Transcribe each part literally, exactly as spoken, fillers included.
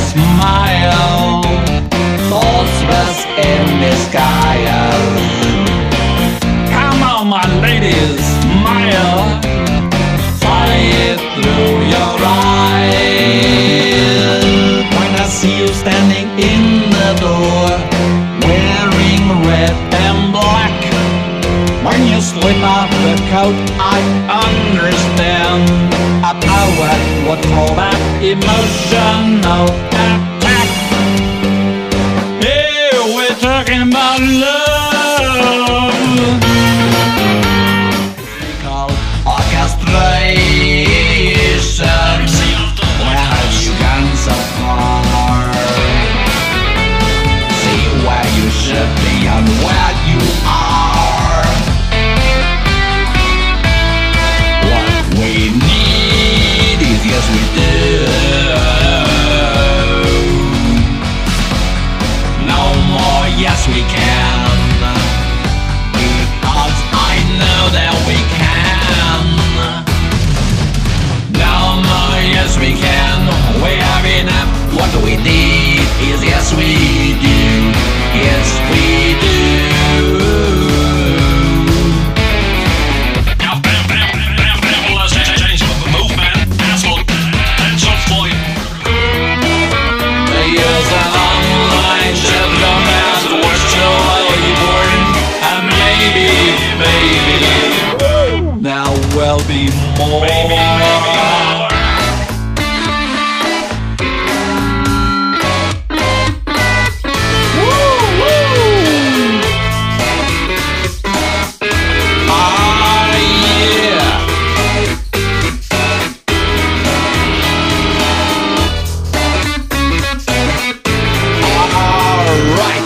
smile, thoughts was in disguise. Come on, my ladies, smile, fly it through your eyes. When I see you standing in the door, wearing red and black, when you slip off the coat, I understand about what would call that emotional attack. Hey, we're talking about love. We call orchestration. Where have you gone so far? See where you should be and where you are. What we need is yes we do. No more yes we can, because I know that we can. No more yes we can, we have enough. What we need is yes we do. Yes we do. Will be more. Maybe, maybe more. Woo, woo. Ah, yeah. All right.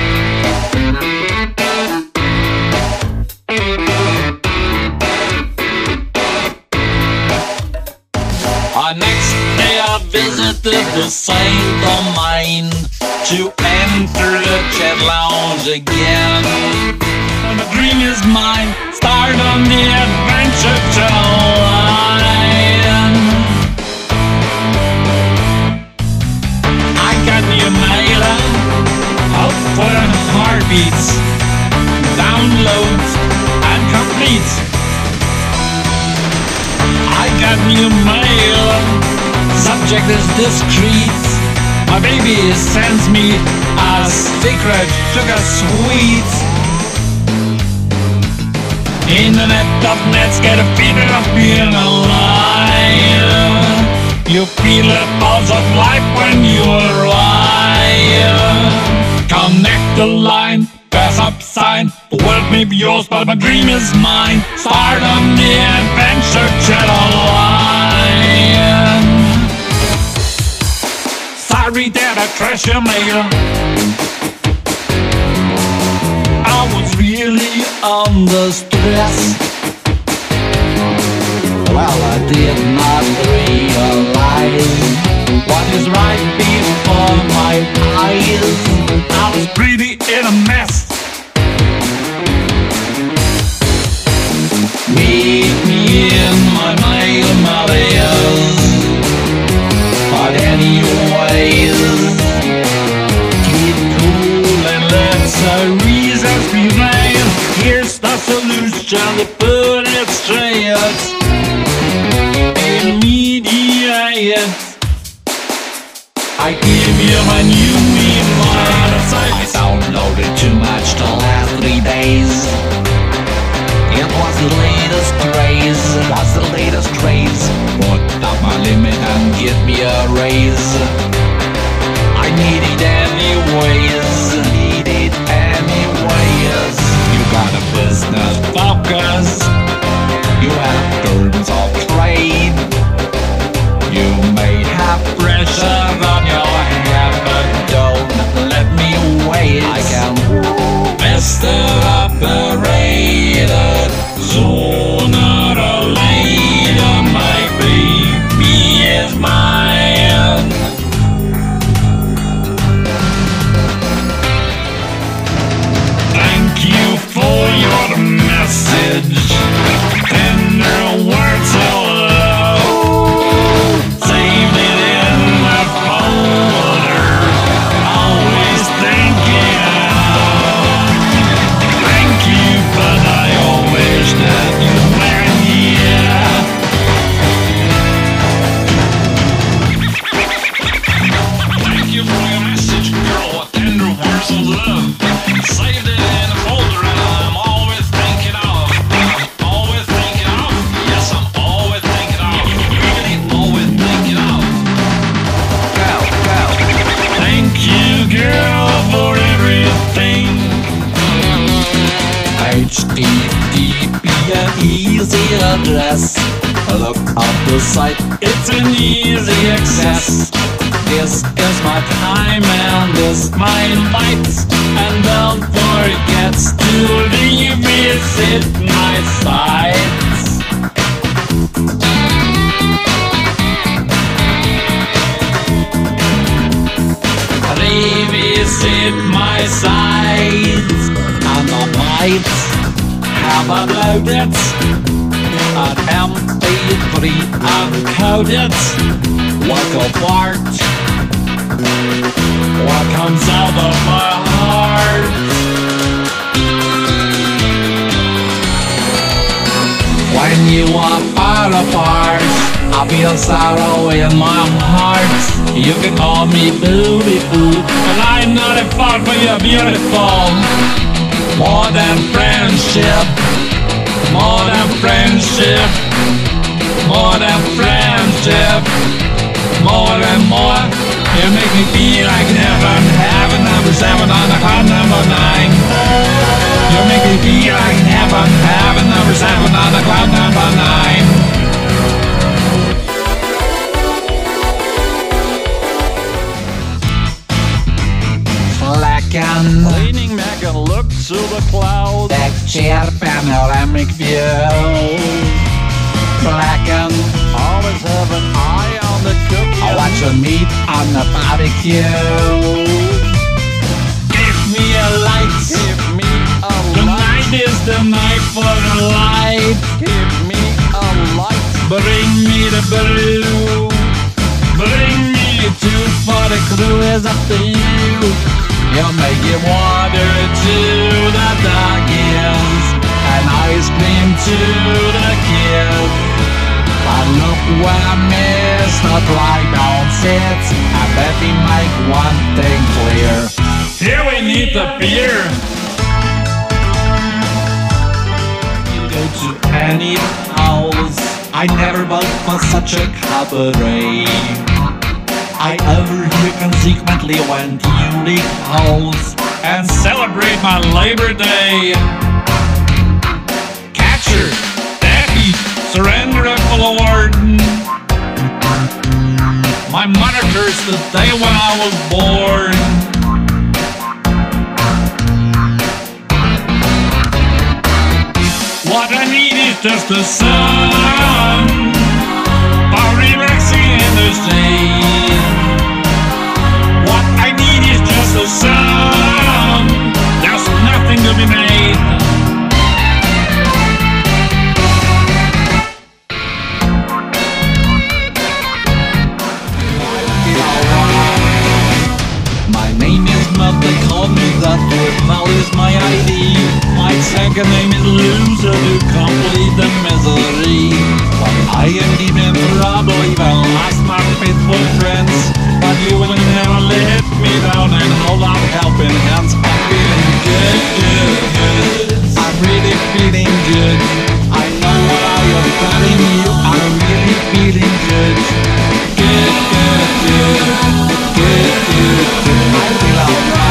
Next day I visited the Saint Domain to enter the chat lounge again. The dream is mine, start on the adventure to line. I got new mail, out for heartbeats, downloads and complete. I got new mail, subject is discreet. My baby sends me a secret sugar sweet. Internet of nets get a feeling of being alive. You feel the pulse of life when you arrive. Connect the line, pass up sign. The world may be yours, but my dream is mine. Start on the adventure channel line. Sorry that I trashed your mail. I was really under stress. Well, I did not realize what is right before my eyes. I was pretty in a mess. Meet me in my mail, Marias. But anyways, keep cool and let the reasons prevail. Here's the solution to put it straight. Immediate. I give you my new email. I downloaded too much to last three days. It was the latest craze, it was the latest craze. Put up my limit and give me a raise. I need it anyways, need it anyways. You got a business focus, you have terms of trade. You may have pressure on your head, but don't let me wait. I can Mister Operator, sooner or later my baby is mine. the sight, it's an easy access. This is my time and this my light. And don't forget to revisit my sights. Revisit my sights. And I might have uploaded an M P three uncoded work of art. What comes out of my heart? When you are far apart, I feel sorrow in my heart. You can call me beautiful, and I'm not a fault for you beautiful. More than friendship, more than friendship, more than friendship, more and more. You make me feel like heaven, heaven number seven on the cloud number nine. You make me feel like heaven, heaven number seven on the cloud number nine. Flacken, leaning back and look to the clouds. Deck chair, panoramic view. Flacken, always have an eye on the cookie. I watch your meat on the barbecue. Give me a light, give me a light. The night is the night for a light. Give me a light. Bring me the blue. Bring me two for the crew is up to you. You'll make it water to the doggies and ice cream to the kids. But look where Mister Drydown sits. I bet he make one thing clear. Here we need the beer. You go to any house, I never vote for such a cabaret. I overhear consequently when you leave house and celebrate my Labor Day. Catcher, Daffy, surrender a award. My mother cursed the day when I was born. What I need is just the sun for relaxing in the sea. What I need is just the sun. There's nothing to be made. They call me that, but now is my I D. My second name is Loser to complete the misery. But I am deep in trouble, even I smart faithful friends. But you will never let me down and hold out helping hands. I'm feeling good, good, good. I'm really feeling good. I know what I am telling you. I'm really feeling good. Good, good, good. Good, good, good. I feel alright.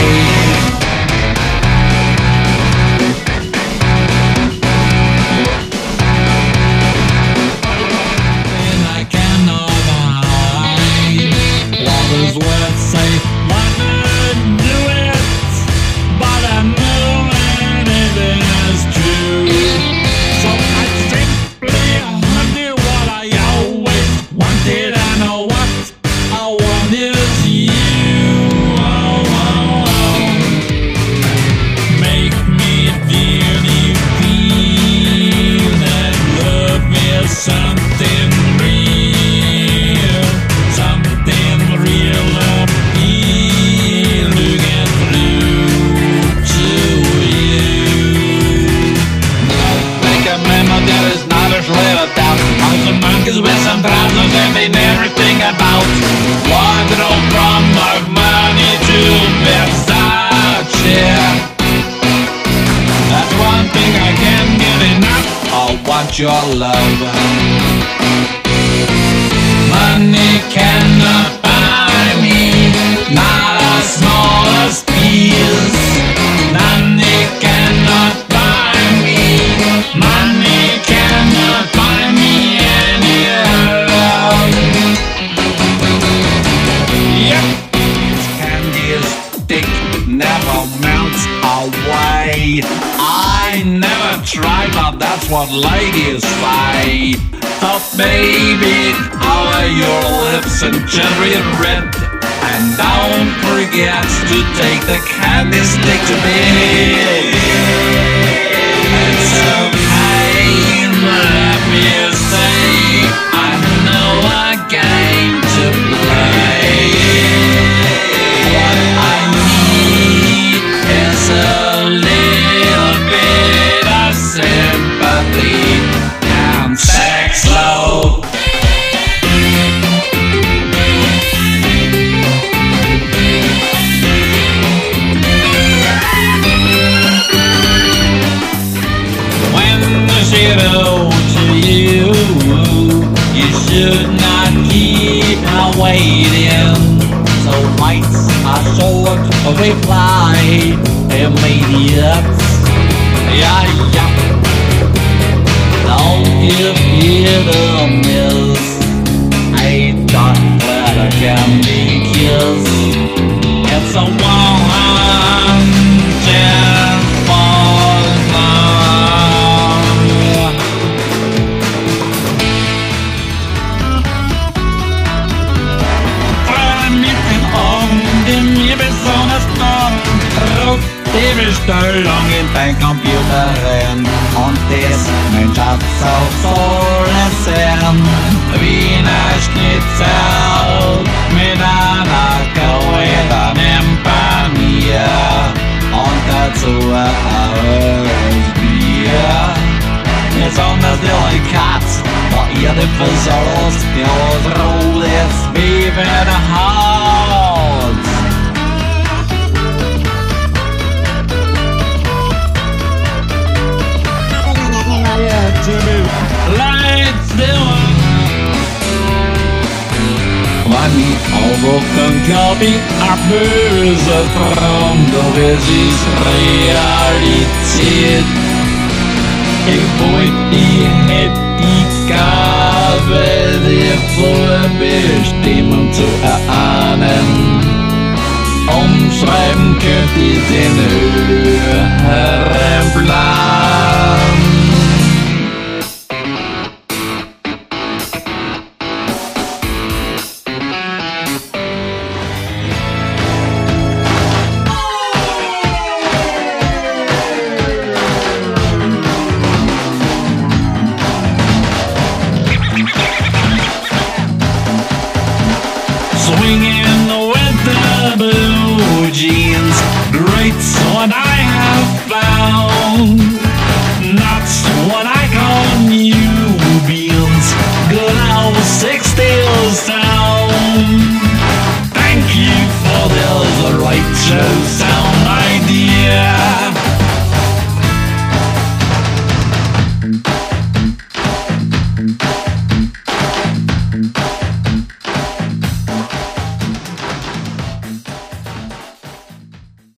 Your love, money cannot buy me, not a smallest piece. Money cannot buy me, money cannot buy me anywhere. what ladies say. Oh baby, are your lips and cherry red? And don't forget to take the candy stick to bed. It's okay, let me say, I know a game to play. What I need is a little bit of sympathy and sex love. To you, you should not keep her waiting. So lights are short of reply, immediate. Yeah, yeah. Don't give it a miss. A chocolate candy kiss. It's a one chance for love. Die Bestellung in dein Computer rein und das Mensch hat auch sollen sein. Wiener Schnitzel mit einer goldenen Panier und dazu ein Bier. Besonders delikat war ihr den Versorgers, der rot ist wie bei der Haut. Lights down. Wanneer overkomt Kabi abböse Traum, doch es ist Realität. Ich wollte die hätte die Gabe, die Vorbestimmung zu erahnen. Umschreiben könnt ihr den höheren Plan.